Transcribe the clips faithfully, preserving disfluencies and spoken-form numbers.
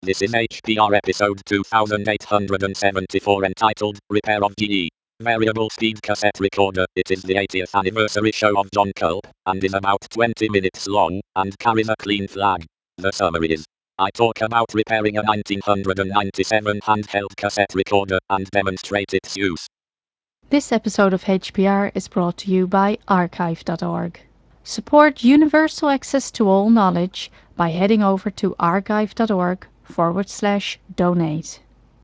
This is H P R episode two thousand eight hundred seventy-four entitled Repair of G E. Variable Speed Cassette Recorder. It is the eightieth anniversary show of John Culp, and is about twenty minutes long, and carries a clean flag. The summary is, I talk about repairing a nineteen ninety-seven handheld cassette recorder and demonstrate its use. This episode of H P R is brought to you by archive dot org. Support universal access to all knowledge by heading over to archive dot org forward slash donate.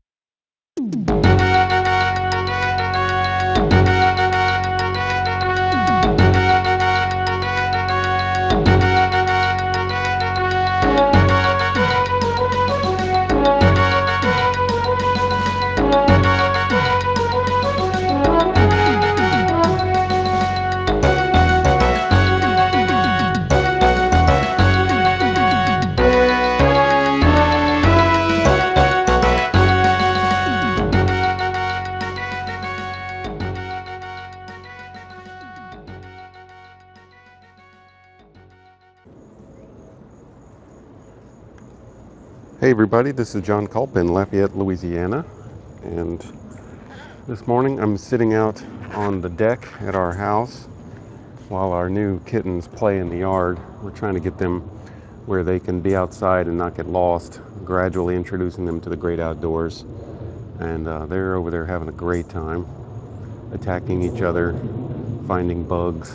Hey everybody, this is John Culp in Lafayette, Louisiana, and this morning I'm sitting out on the deck at our house while our new kittens play in the yard. We're trying to get them where they can be outside and not get lost, gradually introducing them to the great outdoors, and uh, they're over there having a great time, attacking each other, finding bugs,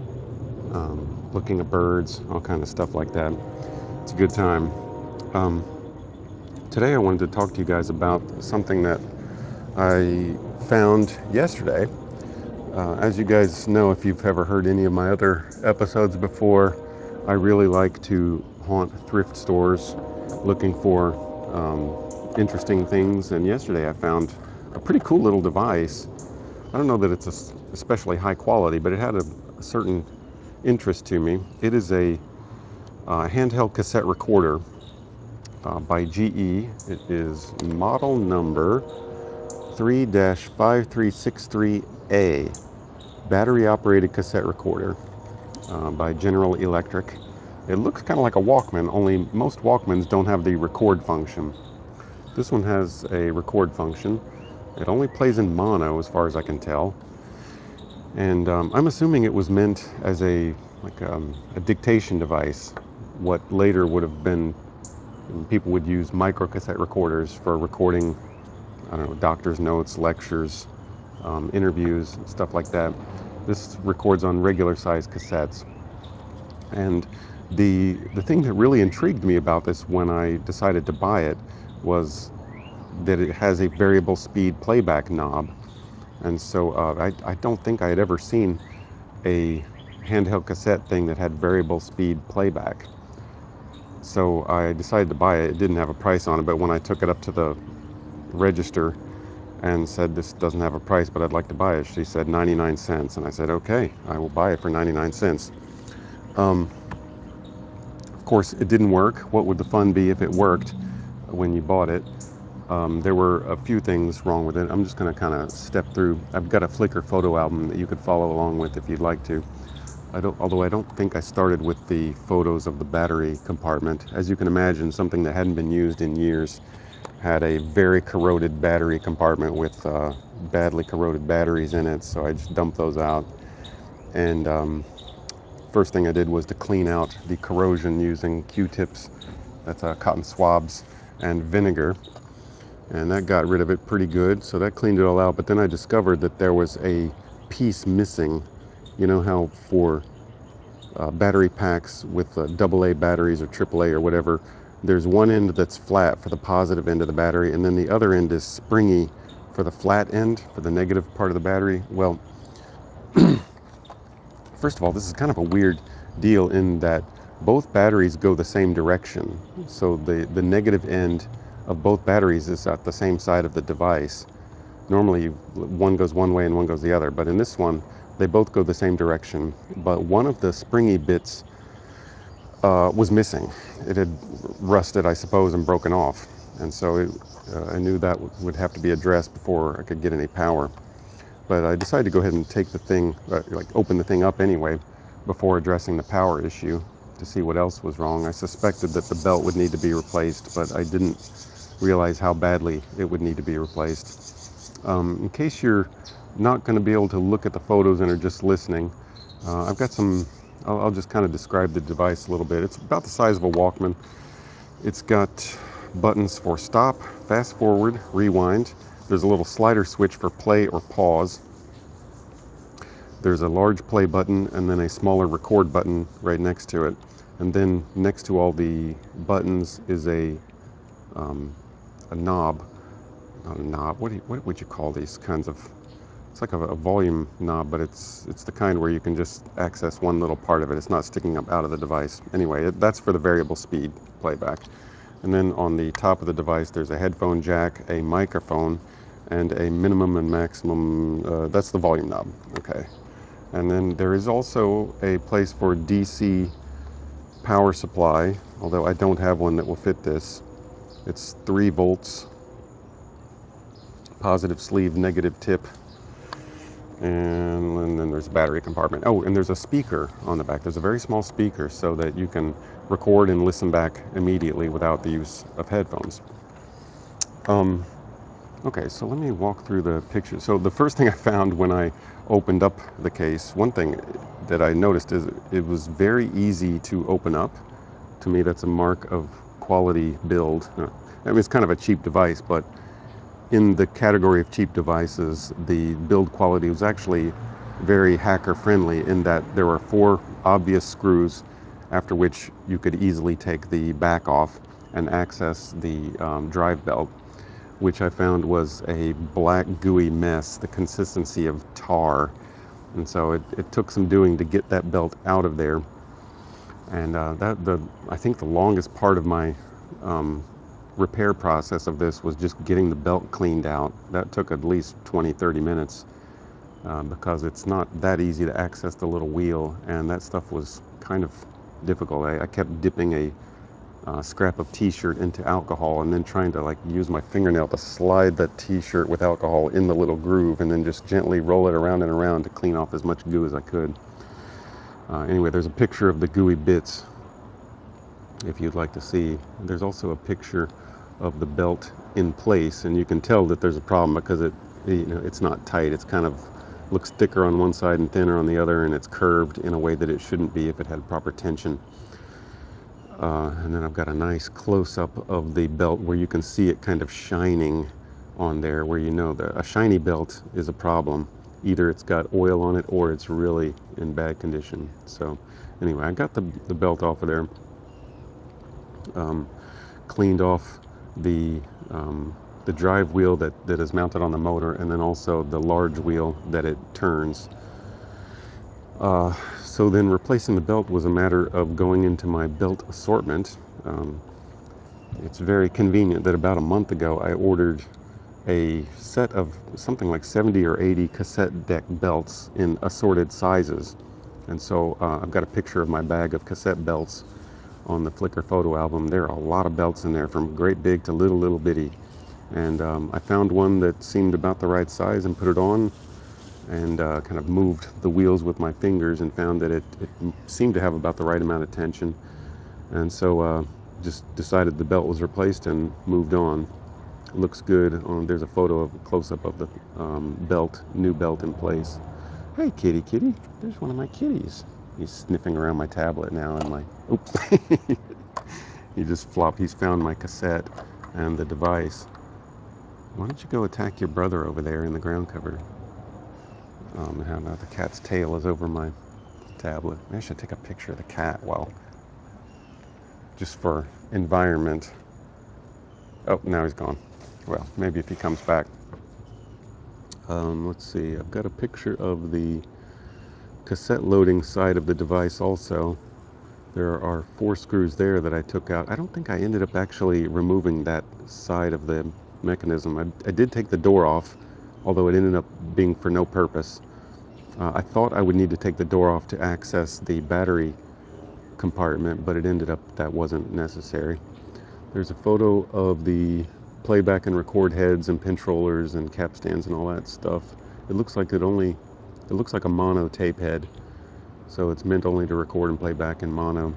um, looking at birds, all kind of stuff like that. It's a good time. Um, Today I wanted to talk to you guys about something that I found yesterday. Uh, as you guys know, if you've ever heard any of my other episodes before, I really like to haunt thrift stores looking for um, interesting things. And yesterday I found a pretty cool little device. I don't know that it's a, especially high quality, but it had a, a certain interest to me. It is a uh, handheld cassette recorder Uh, by G E. It is model number three five three six three A, battery operated cassette recorder uh, by General Electric. It looks kind of like a Walkman, only most Walkmans don't have the record function. This one has a record function. It only plays in mono as far as I can tell. And um, I'm assuming it was meant as a like um, a dictation device, what later would have been. People would use microcassette recorders for recording, I don't know, doctor's notes, lectures, um, interviews, stuff like that. This records on regular size cassettes. And the the thing that really intrigued me about this when I decided to buy it was that it has a variable speed playback knob. And so uh, I, I don't think I had ever seen a handheld cassette thing that had variable speed playback. So I decided to buy it. It didn't have a price on it, but when I took it up to the register and said, this doesn't have a price, but I'd like to buy it, she said ninety-nine cents. And I said, okay, I will buy it for ninety-nine cents. Um, of course, it didn't work. What would the fun be if it worked when you bought it? Um, there were a few things wrong with it. I'm just going to kind of step through. I've got a Flickr photo album that you could follow along with if you'd like to. I don't, although I don't think I started with the photos of the battery compartment. As you can imagine, something that hadn't been used in years had a very corroded battery compartment with uh, badly corroded batteries in it, so I just dumped those out. And um, first thing I did was to clean out the corrosion using Q-tips, that's uh, cotton swabs, and vinegar. And that got rid of it pretty good, so that cleaned it all out. But then I discovered that there was a piece missing. You know how for uh, battery packs with uh, double A batteries or triple A or whatever, there's one end that's flat for the positive end of the battery, and then the other end is springy for the flat end, for the negative part of the battery. Well, first of all, this is kind of a weird deal in that both batteries go the same direction. So the, the negative end of both batteries is at the same side of the device. Normally, one goes one way and one goes the other, but in this one, they both go the same direction. But one of the springy bits uh, was missing. It had rusted, I suppose, and broken off. And so it, uh, I knew that w- would have to be addressed before I could get any power. But I decided to go ahead and take the thing, uh, like open the thing up anyway, before addressing the power issue. to see what else was wrong. I suspected that the belt would need to be replaced, but I didn't realize how badly it would need to be replaced. Um, in case you're not going to be able to look at the photos and are just listening, uh, I've got some, I'll, I'll just kind of describe the device a little bit. It's about the size of a Walkman. It's got buttons for stop, fast forward, rewind. There's a little slider switch for play or pause. There's a large play button and then a smaller record button right next to it. And then next to all the buttons is a um, a knob. Not a knob. What do you, what would you call these kinds of? It's like a, a volume knob, but it's it's the kind where you can just access one little part of it. It's not sticking up out of the device. Anyway, it, that's for the variable speed playback. And then on the top of the device, there's a headphone jack, a microphone, and a minimum and maximum. Uh, that's the volume knob. Okay. And then there is also a place for D C power supply, although I don't have one that will fit this. It's three volts, positive sleeve, negative tip, and, and then there's a battery compartment. Oh, and there's a speaker on the back. There's a very small speaker so that you can record and listen back immediately without the use of headphones. Um, Okay, so let me walk through the pictures. So the first thing I found when I opened up the case, one thing that I noticed is it was very easy to open up. To me, that's a mark of quality build. I mean, it's kind of a cheap device, but in the category of cheap devices, the build quality was actually very hacker friendly in that there were four obvious screws after which you could easily take the back off and access the um, drive belt, which I found was a black gooey mess, the consistency of tar. And so it, it took some doing to get that belt out of there. And uh, that the I think the longest part of my um, repair process of this was just getting the belt cleaned out. That took at least twenty, thirty minutes uh, because it's not that easy to access the little wheel, and that stuff was kind of difficult. I, I kept dipping a Uh, scrap of t-shirt into alcohol and then trying to like use my fingernail to slide that t-shirt with alcohol in the little groove and then just gently roll it around and around to clean off as much goo as I could. Uh, anyway, there's a picture of the gooey bits if you'd like to see. There's also a picture of the belt in place, and you can tell that there's a problem because it, you know, it's not tight. It's kind of looks thicker on one side and thinner on the other, and it's curved in a way that it shouldn't be if it had proper tension. Uh, and then I've got a nice close-up of the belt where you can see it kind of shining on there, where you know that a shiny belt is a problem. Either it's got oil on it or it's really in bad condition. So anyway, I got the, the belt off of there, um, cleaned off the um, the drive wheel that, that is mounted on the motor, and then also the large wheel that it turns. Uh, so then replacing the belt was a matter of going into my belt assortment. Um, it's very convenient that about a month ago I ordered a set of something like seventy or eighty cassette deck belts in assorted sizes. And so uh, I've got a picture of my bag of cassette belts on the Flickr photo album. There are a lot of belts in there, from great big to little, little bitty. And um, I found one that seemed about the right size and put it on, and uh, kind of moved the wheels with my fingers and found that it, it seemed to have about the right amount of tension. And so uh, just decided the belt was replaced and moved on. It looks good. Um, there's a photo of a close-up of the um, belt, new belt in place. Hey, kitty, kitty. There's one of my kitties. He's sniffing around my tablet now and my, oops. He just flopped. He's found my cassette and the device. Why don't you go attack your brother over there in the ground cover? Um, how about the cat's tail is over my tablet. Maybe I should take a picture of the cat while, just for environment. Oh, now he's gone. Well, maybe if he comes back. Um, let's see, I've got a picture of the cassette loading side of the device also. There are four screws there that I took out. I don't think I ended up actually removing that side of the mechanism. I, I did take the door off, although it ended up being for no purpose. Uh, I thought I would need to take the door off to access the battery compartment, but it ended up that wasn't necessary. There's a photo of the playback and record heads and pinch-rollers and cap stands and all that stuff. It looks like it only, it looks like a mono tape head, so it's meant only to record and play back in mono.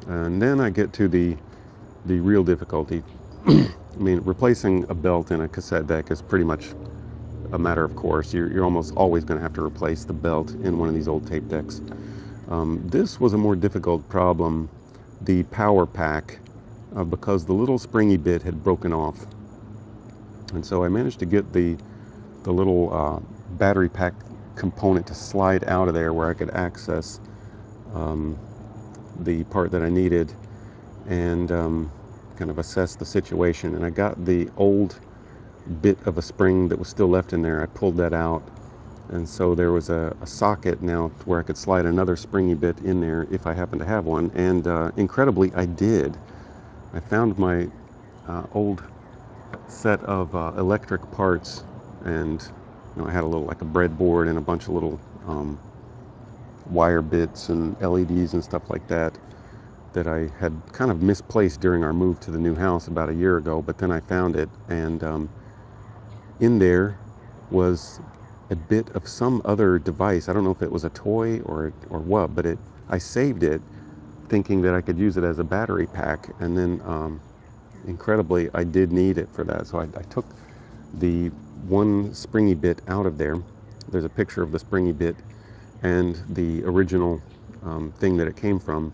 And then I get to the the real difficulty. I mean, replacing a belt in a cassette deck is pretty much a matter of course. You're, you're almost always going to have to replace the belt in one of these old tape decks. Um, this was a more difficult problem, the power pack, uh, because the little springy bit had broken off. And so I managed to get the, the little uh, battery pack component to slide out of there where I could access um, the part that I needed and um, kind of assess the situation. And I got the old bit of a spring that was still left in there. I pulled that out, and so there was a, a socket now where I could slide another springy bit in there if I happen to have one. And uh, incredibly, I did. I found my uh, old set of uh, electric parts, and you know, I had a little like a breadboard and a bunch of little um, wire bits and L E Ds and stuff like that that I had kind of misplaced during our move to the new house about a year ago. But then I found it, and um, in there was a bit of some other device. I don't know if it was a toy or or what, but it I saved it thinking that I could use it as a battery pack, and then um, incredibly I did need it for that. So I, I took the one springy bit out of there. There's a picture of the springy bit and the original um, thing that it came from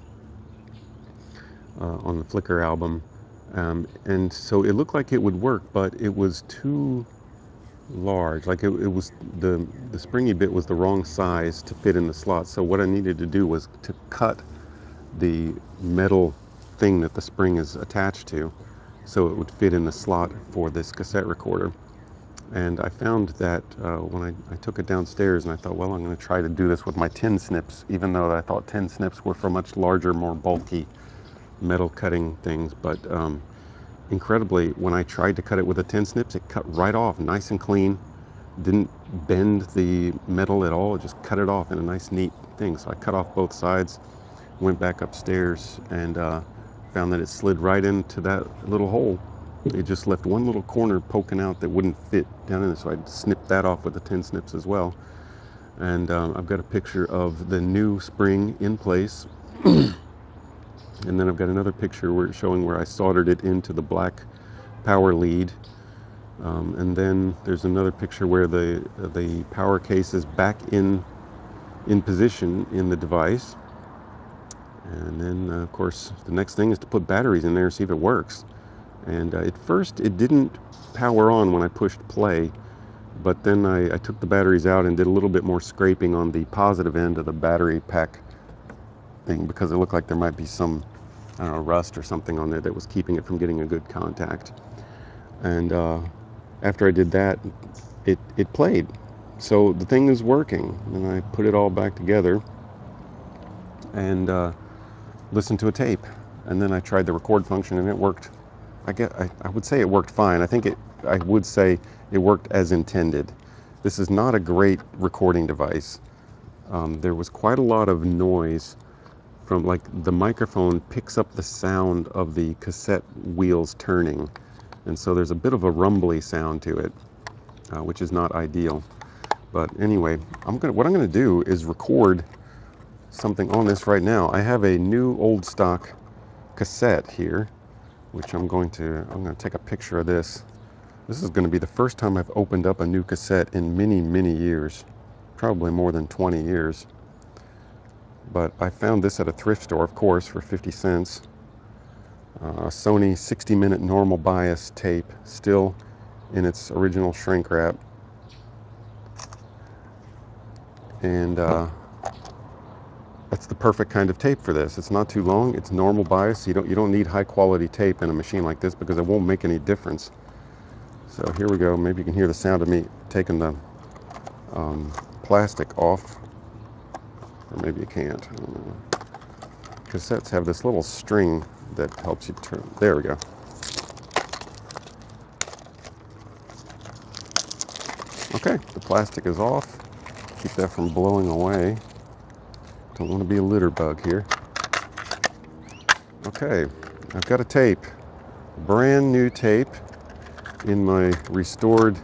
uh, on the Flickr album, um, and so it looked like it would work, but it was too large. Like it, it was the the springy bit was the wrong size to fit in the slot. So what I needed to do was to cut the metal thing that the spring is attached to so it would fit in the slot for this cassette recorder. And I found that uh, when I, I took it downstairs, and I thought, well, I'm going to try to do this with my tin snips, even though I thought tin snips were for much larger, more bulky metal cutting things. But um, incredibly, when I tried to cut it with the tin snips, it cut right off, nice and clean. Didn't bend the metal at all. It just cut it off in a nice, neat thing. So I cut off both sides, went back upstairs, and uh, found that it slid right into that little hole. It just left one little corner poking out that wouldn't fit down in there. So I snipped that off with the tin snips as well. And um, I've got a picture of the new spring in place. And then I've got another picture where it's showing where I soldered it into the black power lead. Um, and then there's another picture where the uh, the power case is back in in position in the device. And then uh, of course the next thing is to put batteries in there and see if it works. And uh, at first it didn't power on when I pushed play, but then I, I took the batteries out and did a little bit more scraping on the positive end of the battery pack thing because it looked like there might be some, I don't know, rust or something on there that was keeping it from getting a good contact. And uh, after I did that, it, it played. So the thing is working. And I put it all back together and uh, listened to a tape. And then I tried the record function, and it worked. I, get, I, I would say it worked fine. I think it, I would say it worked as intended. This is not a great recording device. Um, there was quite a lot of noise from, like, the microphone picks up the sound of the cassette wheels turning. And so there's a bit of a rumbly sound to it, uh, which is not ideal. But anyway, I'm gonna, what I'm going to do is record something on this right now. I have a new old stock cassette here, which I'm going to, I'm going to take a picture of this. This is going to be the first time I've opened up a new cassette in many, many years, probably more than twenty years. But I found this at a thrift store, of course, for fifty cents. Uh, a Sony sixty minute normal bias tape, still in its original shrink wrap. And uh, that's the perfect kind of tape for this. It's not too long, it's normal bias. You don't, you don't need high quality tape in a machine like this because it won't make any difference. So here we go. Maybe you can hear the sound of me taking the um, plastic off. Or maybe you can't. I don't know. Cassettes have this little string that helps you turn. There we go. Okay, the plastic is off. Keep that from blowing away. Don't want to be a litter bug here. Okay, I've got a tape. Brand new tape in my restored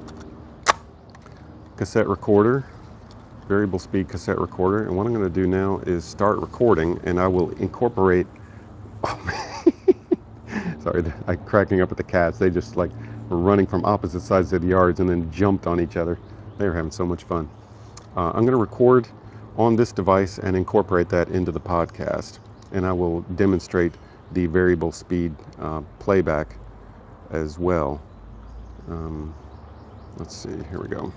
cassette recorder, variable speed cassette recorder. And what I'm going to do now is start recording, and I will incorporate Sorry, I'm cracking up at the cats. They just like were running from opposite sides of the yards and then jumped on each other. They were having so much fun. Uh, I'm going to record on this device and incorporate that into the podcast, and I will demonstrate the variable speed uh, playback as well. Um, let's see, here we go.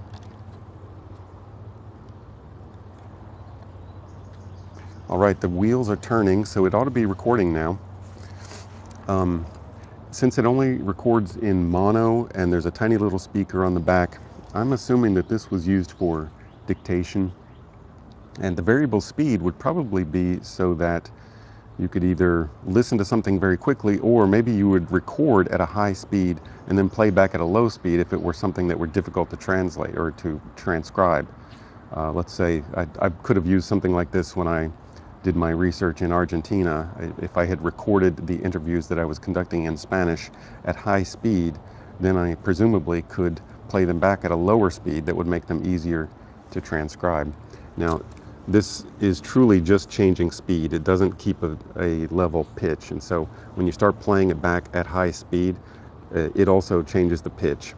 All right, the wheels are turning, so it ought to be recording now. Um, since it only records in mono and there's a tiny little speaker on the back, I'm assuming that this was used for dictation. And the variable speed would probably be so that you could either listen to something very quickly, or maybe you would record at a high speed and then play back at a low speed if it were something that were difficult to translate or to transcribe. Uh, let's say I, I could have used something like this when I did my research in Argentina. I, if I had recorded the interviews that I was conducting in Spanish at high speed, then I presumably could play them back at a lower speed that would make them easier to transcribe. Now, this is truly just changing speed. It doesn't keep a, a level pitch, and so when you start playing it back at high speed, uh, it also changes the pitch.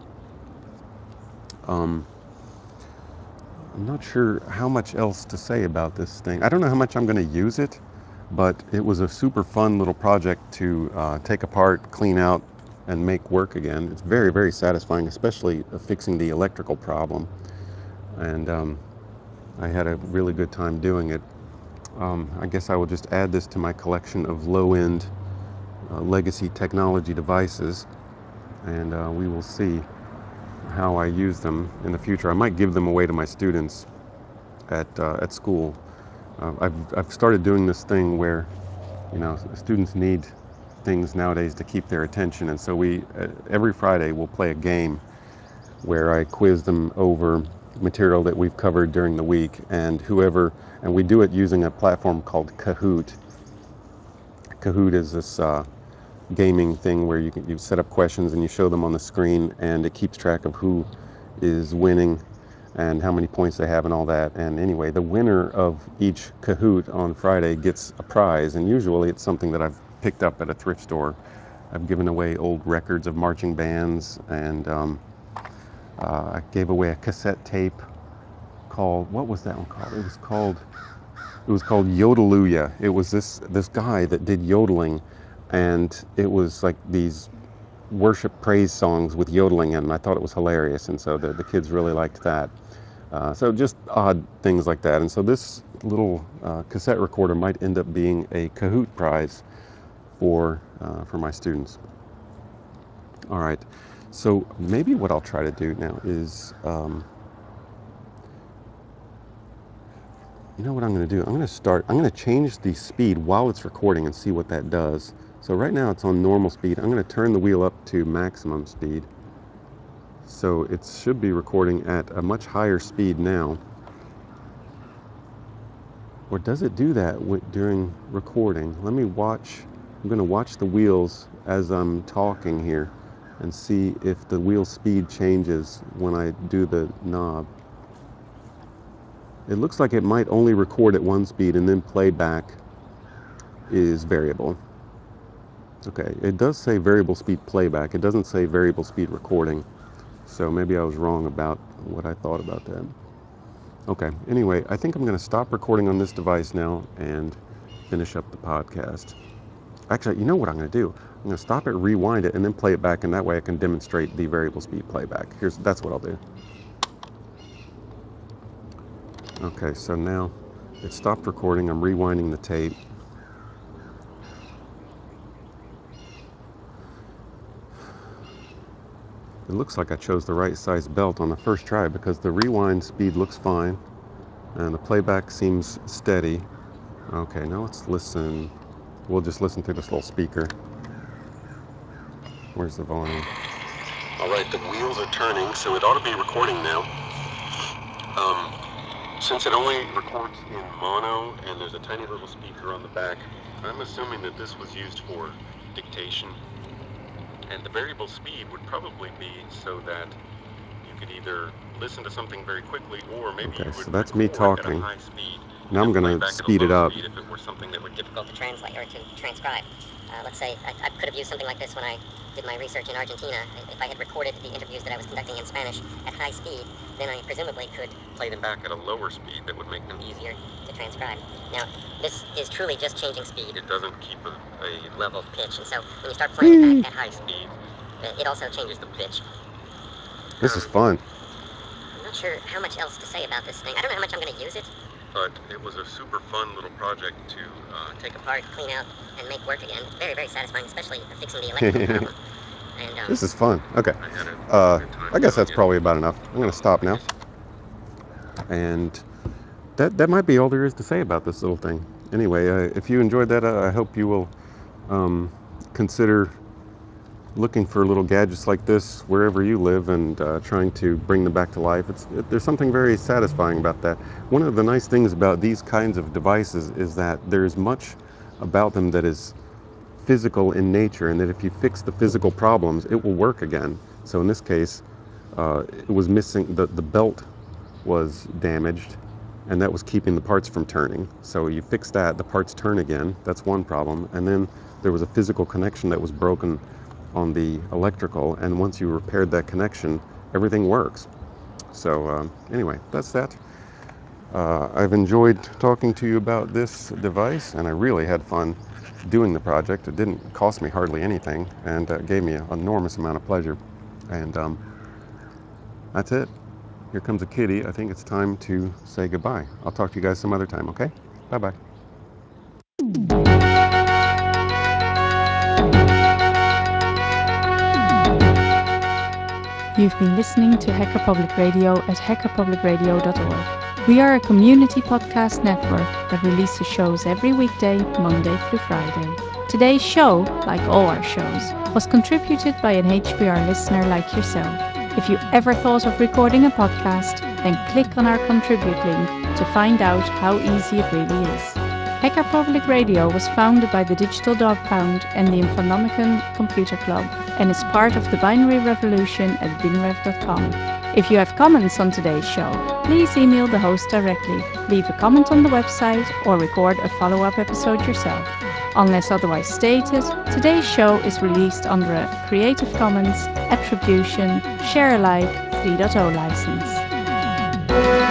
Um, I'm not sure how much else to say about this thing. I don't know how much I'm going to use it, but it was a super fun little project to uh, take apart, clean out, and make work again. It's very, very satisfying, especially fixing the electrical problem. And um, I had a really good time doing it. Um, I guess I will just add this to my collection of low-end uh, legacy technology devices, and uh, we will see how I use them in the future. I might give them away to my students at uh, at school. Uh, I've I've started doing this thing where, you know, students need things nowadays to keep their attention, and so we uh, every Friday we'll play a game where I quiz them over material that we've covered during the week, and whoever and we do it using a platform called Kahoot. Kahoot is this uh, gaming thing where you can you set up questions and you show them on the screen, and it keeps track of who is winning and how many points they have and all that. And anyway, the winner of each Kahoot on Friday gets a prize, and usually it's something that I've picked up at a thrift store. I've given away old records of marching bands, and um, uh, I gave away a cassette tape called, what was that one called? It was called It was called Yodeluya. It was this this guy that did yodeling, and it was like these worship praise songs with yodeling in them. I thought it was hilarious, and so the, the kids really liked that. Uh, so just odd things like that. And so this little uh, cassette recorder might end up being a Kahoot prize for uh, for my students. All right. So maybe what I'll try to do now is, um, you know what I'm going to do? I'm going to start, I'm going to change the speed while it's recording and see what that does. So right now it's on normal speed. I'm going to turn the wheel up to maximum speed. So it should be recording at a much higher speed now. Or does it do that during recording? Let me watch. I'm going to watch the wheels as I'm talking here and see if the wheel speed changes when I do the knob. It looks like it might only record at one speed, and then playback is variable. Okay, it does say variable speed playback. It doesn't say variable speed recording. So maybe I was wrong about what I thought about that. Okay, anyway, I think I'm going to stop recording on this device now and finish up the podcast. Actually, you know what I'm going to do? I'm going to stop it, rewind it, and then play it back, and that way I can demonstrate the variable speed playback. Here's That's what I'll do. Okay, so now it stopped recording. I'm rewinding the tape. It looks like I chose the right size belt on the first try because the rewind speed looks fine and the playback seems steady. Okay, now let's listen. We'll just listen through this little speaker. Where's the volume? All right, the wheels are turning, so it ought to be recording now. Um, since it only records in mono and there's a tiny little speaker on the back, I'm assuming that this was used for dictation. And the variable speed would probably be so that you could either listen to something very quickly, or maybe okay, you would so that's me talking at a high speed Now I'm going to speed it up. If it were something that were difficult to translate or to transcribe. Uh, let's say I, I could have used something like this when I did my research in Argentina. If I had recorded the interviews that I was conducting in Spanish at high speed, then I presumably could play them back at a lower speed that would make them easier to transcribe. Now, this is truly just changing speed. It doesn't keep a, a level pitch, and so when you start playing it back at high speed, it also changes the pitch. This is fun. I'm not sure how much else to say about this thing. I don't know how much I'm going to use it. But it was a super fun little project to uh, take apart, clean out, and make work again. It's very, very satisfying, especially fixing the electrical problem. And, um, This is fun. Okay. Uh, I guess that's probably about enough. I'm going to stop now. And that that might be all there is to say about this little thing. Anyway, uh, if you enjoyed that, uh, I hope you will um, consider looking for little gadgets like this wherever you live and uh, trying to bring them back to life. It's, it, there's something very satisfying about that. One of the nice things about these kinds of devices is that there's much about them that is physical in nature, and that if you fix the physical problems, it will work again. So in this case, uh, it was missing, the, the belt was damaged, and that was keeping the parts from turning. So you fix that, the parts turn again. That's one problem. And then there was a physical connection that was broken on the electrical, and once you repaired that connection, everything works. So um, anyway, that's that. Uh, I've enjoyed talking to you about this device, and I really had fun doing the project. It didn't cost me hardly anything, and uh, gave me an enormous amount of pleasure. And um, that's it. Here comes a kitty. I think it's time to say goodbye. I'll talk to you guys some other time, okay? Bye-bye. You've been listening to Hacker Public Radio at hacker public radio dot org. We are a community podcast network that releases shows every weekday, Monday through Friday. Today's show, like all our shows, was contributed by an H P R listener like yourself. If you ever thought of recording a podcast, then click on our contribute link to find out how easy it really is. Hacker Public Radio was founded by the Digital Dog Pound and the Infonomicon Computer Club and is part of the binary revolution at binrev dot com. If you have comments on today's show, please email the host directly, leave a comment on the website, or record a follow-up episode yourself. Unless otherwise stated, today's show is released under a Creative Commons Attribution Share Alike three point oh license.